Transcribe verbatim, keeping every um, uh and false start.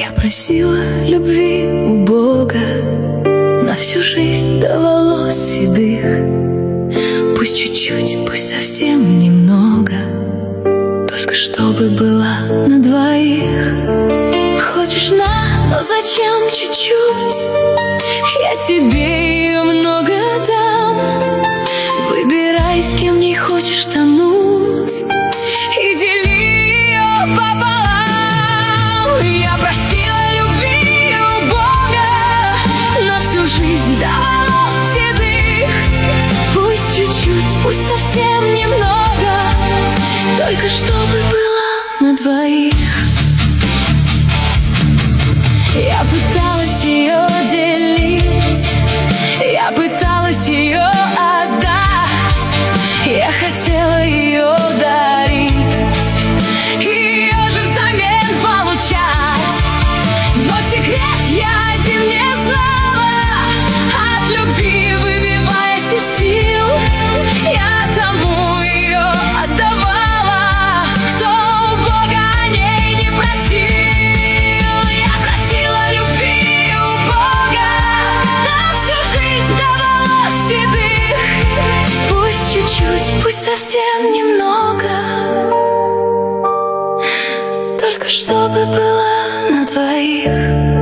Я просила любви у Бога на всю жизнь до волос седых. Пусть чуть-чуть, пусть совсем немного, только чтобы была на двоих. Хочешь на, но зачем чуть-чуть? Я тебе ее много дам. Выбирай, с кем не хочешь тонуть, и дели ее пополам. Я просила любви у Бога на всю жизнь до волос седых. Пусть чуть-чуть, пусть совсем немного, только чтобы была на двоих. Я пыталась ее делить, я пыталась ее отдать, я хотела ее дарить, ее же взамен получать. Но секрет я один не знала, от любви выбиваясь из сил, я тому ее отдавала, кто у Бога о ней не просил. Я просила любви у Бога на всю жизнь до волос седых. Пусть чуть-чуть, пусть совсем немного, только чтобы была на двоих.